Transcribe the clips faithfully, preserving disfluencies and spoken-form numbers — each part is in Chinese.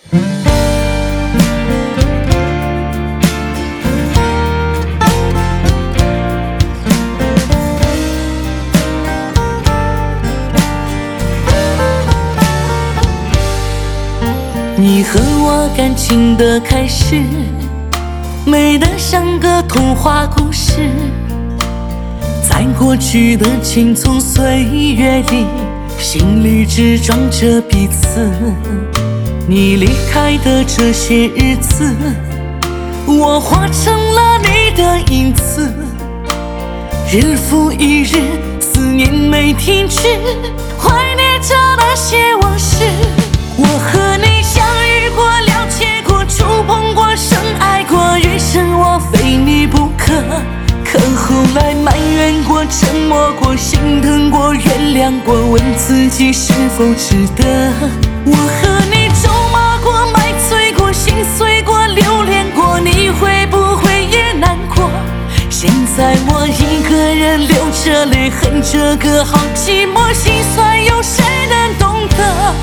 你和我感情的开始，美得像个童话故事，在过去的青葱岁月里，心里只装着彼此。你离开的这些日子，我化成了你的影子，日复一日，思念没停止，怀念着那些往事。我和你相遇过，了解过，触碰过，深爱过，余生我非你不可。可后来埋怨过，沉默过，心疼过，原谅过，问自己是否值得。我和你咒骂过，买醉过，心碎过，留恋过，你会不会也难过？现在我一个人流着泪，恨这个好寂寞，心酸有谁能懂得？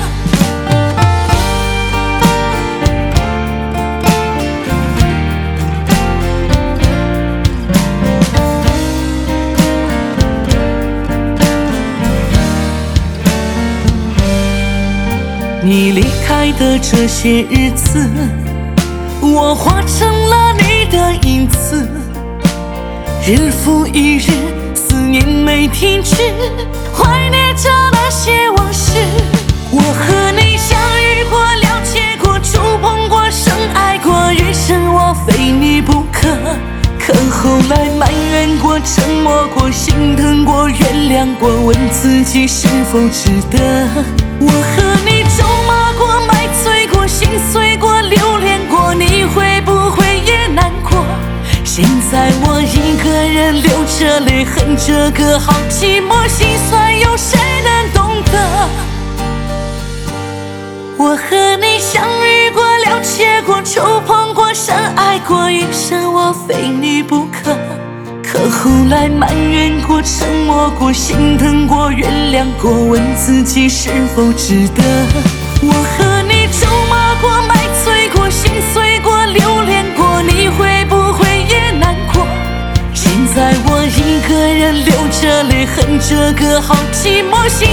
你离开的这些日子，我化成了你的影子，日复一日，思念没停止，怀念着那些往事。我和你相遇过，了解过，触碰过，深爱过，余生我非你不可。可后来埋怨过，沉默过，心疼过，原谅过，问自己是否值得。我和你咒骂过，买醉过，心碎过，留恋过，你会不会也难过？现在我一个人流着泪，恨这个好寂寞，心酸有谁能懂得？我和你相遇过，了解过，触碰过，深爱过，余生我非你不可。可后来埋怨过，沉默过，心疼过，原谅过，问自己是否值得。我和你咒骂过，买醉过，心碎过，留恋过，你会不会也难过？现在我一个人流着泪，恨这个好寂寞，心